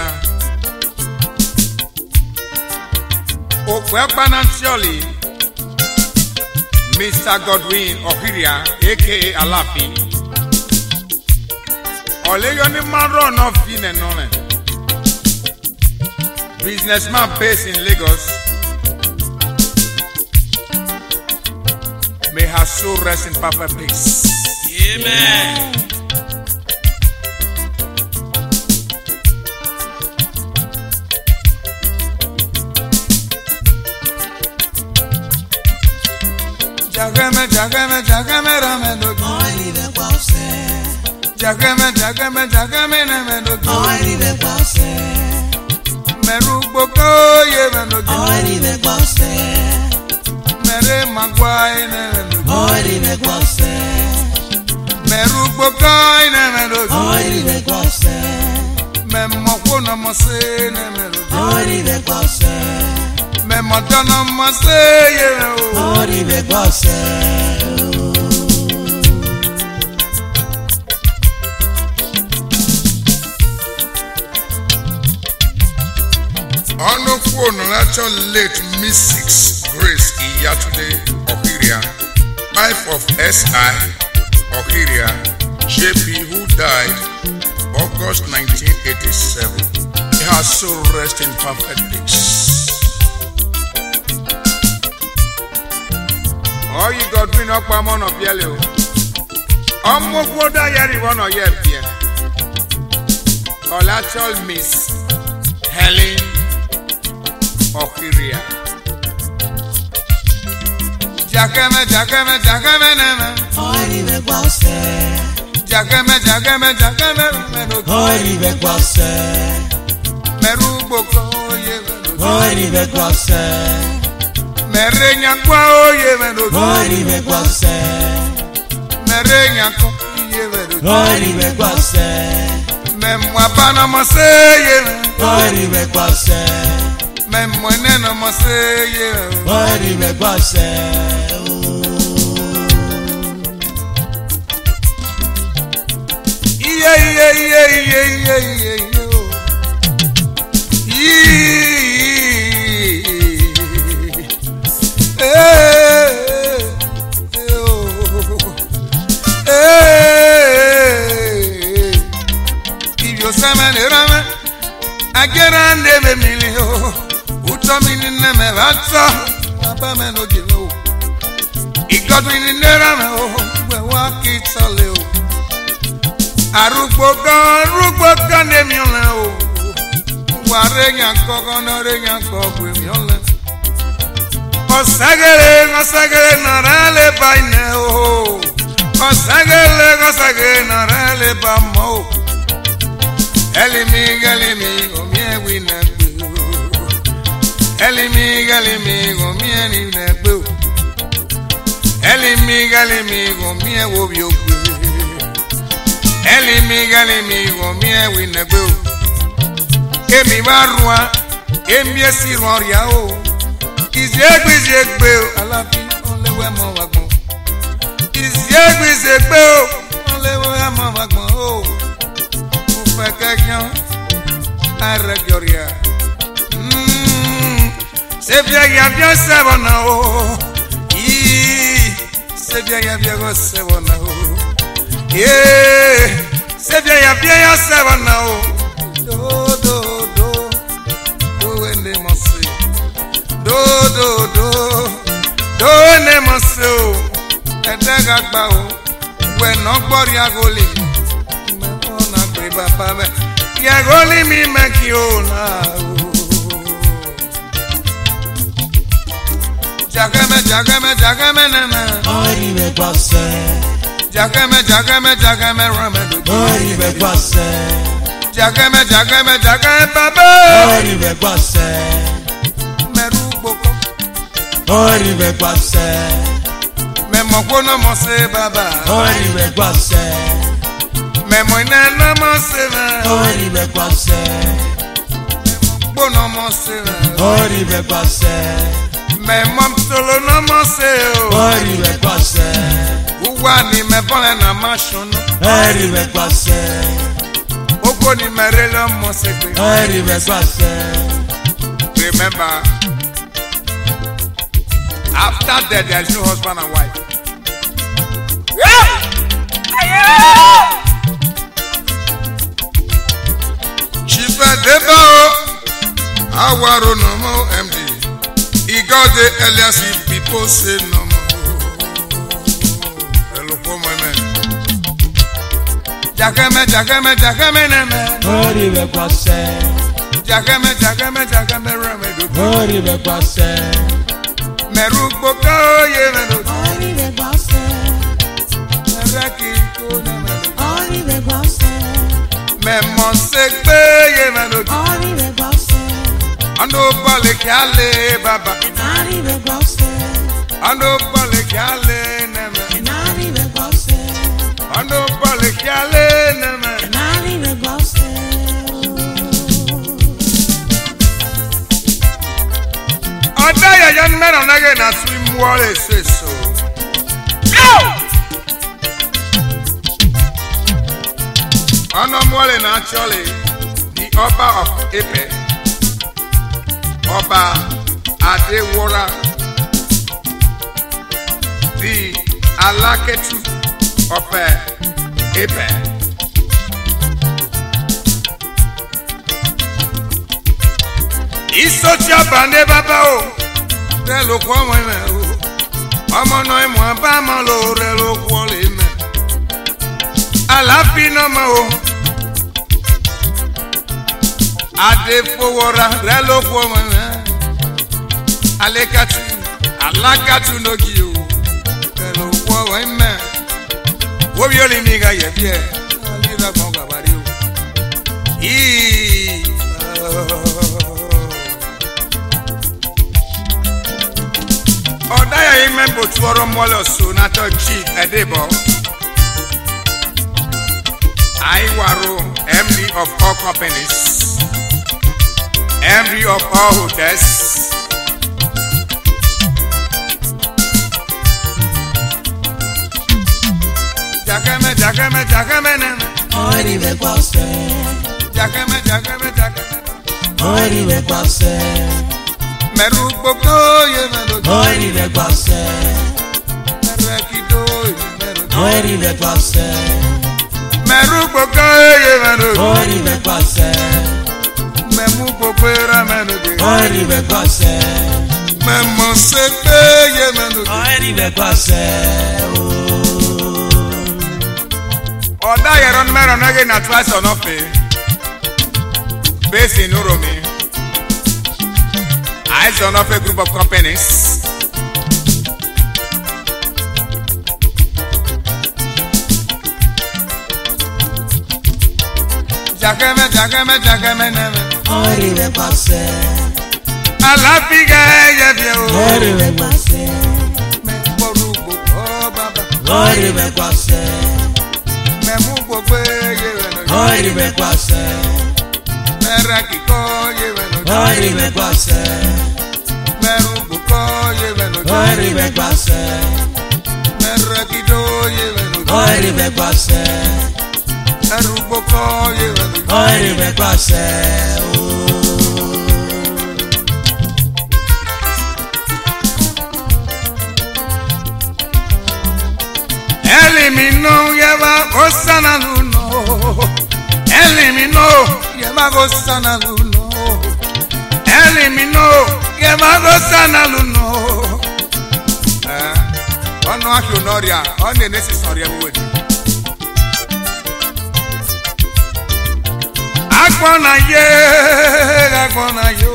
Ghana. Okwebanantioli, Mr. Godwin Ohiria, aka Alafi. Olayoni Maro no fine none. Businessman based in Lagos. May her soul rest in perfect peace. Amen. Jagame, jagame, jagame, rame do. Oiri de pause. Jagame, jagame, jagame, rame do. Oiri de pause. Meru boko ye rame do. Oiri de pause. Mere magwai rame do. Oiri de pause. Meru boko ye rame do. Oiri de pause. Me moko no mose rame do. Oiri de pause. Me moto no mose ye rame do. Oiri de pause. On the phone, natural late Miss Six Grace Iyatude Ohiria, wife of S.I. Ohiria, JP, who died August 1987. He has soul rest in perfect peace. Oh, you got me up a man of yellow. Omogoda yari one of your peer. Collateral Miss Helen Ohiria. Jagame, jagame, jagame, nama. Oiri de pause. Jagame, jagame, jagame, mero. Oiri de pause. Meru boko ye mero. Oiri de pause. Merenya kwa ye mero. Oiri de pause. Merenya kwa ye mero. Oiri de pause. Memwa bana mase ye mero. Oiri de pause. Memwene no mase ye mero. Oiri de pause. Arugbo gan emi ole o. Ware yan kogo no re yan kogo emi ole. Osagere na rale baine o. Osagere na rale ba mo. Elimi o mi ewi na gbe o. Elimi o mi eni na gbe o. Elimi o mi ewo bi o gbe. Elimi wo mi ewi negbe o. Emi barua, emi esi roria o. Izegbe o, Alafi olewe mo wagbon. Izegbe o, olewe mo wagbon o. Mo fe kekyan, aregioria. Se bien ya se bona o. Se bien go se bona o. Yeah, se bien se bona o. Do ene mose. Do ene mose o. Edega gba o. We no gbori agoli. Me ona gbe baba me. Yagoli mi meki o na o. Jagame nana. Oiri de pause. Jagame rame do. Oiri de pause. Jagame baba. Oiri de pause. Meru boko. Oiri de pause. Me moko no mose baba. Oiri de pause. Me moina no mose na. Oiri de pause. Bo no mose na. Oiri de pause. Me mom solo no mose o. Oiri de pause. Uwa ni me bole na mashon. Oiri de pause. Okoni merelo mosebe. Remember, after death there is no husband and wife. Chifedeba Awaro no more MD. He got the Elias people say no more. Hello, for my man. Jakame neme. Oribe kwase. Jakame remedo. Oribe kwase. Merugbo ko ye medo. Oribe kwase. Meraki ko neme. Oribe kwase. Memo segbe ye medo. Oribe kwase. Ando bale kyale baba. Oribe kwase. Ando bale kyale neme. Oribe kwase. Ando bale kyale neme. Oribe kwase. Oda ya yan men on again na swim wall so. Anomwale na actually the Oba of Epe. Oba Adewora. The Alaketu of Epe. Isotia bande baba o. Relo kwa mweme o. Omo no emo ba mo lo relo kwa le me. Alafi no mo o. Adefowora relo kwa mweme. Alakatu no gi o. Relo kwa mweme. Wo bi oli mi ga ye bie. Ali ra mo ga bari o. Odaya imembo tuoro molo so na to chief Edebo. Aiwaro, MD of all companies, MD of all hotels. Jakame neme. Oribe kwase. Jakame. Oribe kwase. Merugbo ko ye medo. Oribe kwase. Merekido ye medo. Oribe kwase. Merugbo ko ye medo. Oribe kwase. Memu popera medo. Oribe kwase. Memo sekbe ye medo. Oribe kwase. Oda yeron mero nage na twice on off. Based in Uromi. I son of a group of companies. Jakame neme. Oribe kwase. Alafiga ye bio. Oribe kwase. Me borugo baba. Oribe kwase. Memu gbogbo ye weno. Oribe kwase. Merakiko ye weno. Oribe kwase. Merugbo ko ye weno. Oribe kwase. Merakido ye weno. Oribe kwase. Merugbo ko ye weno. Oribe kwase. Elimino yeba osana luno. Elimino yeba osana luno. Elimino yeba osana luno. Ono ahionoria, ono necessary word. Agbona yo.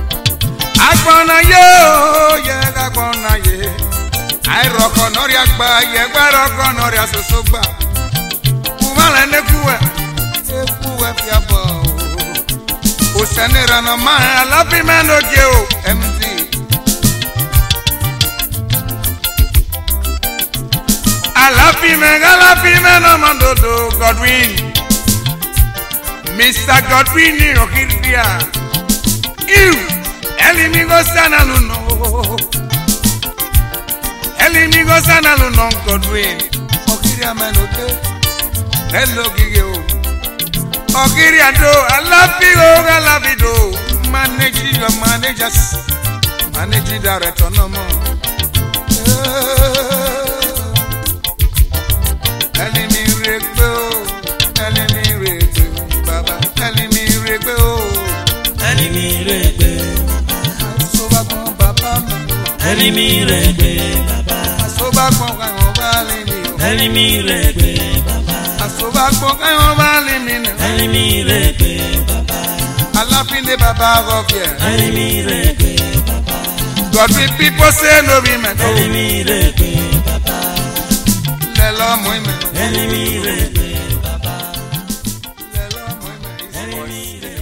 I rokonoria gba ye gba rokonoria sosogba. Kumala nekuwe fiabo. Osanera no ma alapi meno geo MD. Alapi meno mandodo Godwin. Mr. Godwin ni okiria. Elimigo sana luno. Elimigo sana luno Godwin. Okiria menote. Hello gige o. Ogiriado, Alabido, manage your managers, manage director no more. Enemy regbo, Baba, enemy regbo, Sobakon Baba, enemy regbe Baba, Sobakon Valimi, enemy regbe Baba, Sobakon Valimi, enemy regbe Baba, Alapinde Baba of here, enemy regbe Baba, God with people say no women, enemy regbe Baba, Lelo Moime, enemy regbe Baba, Lelo Moime, enemy regbe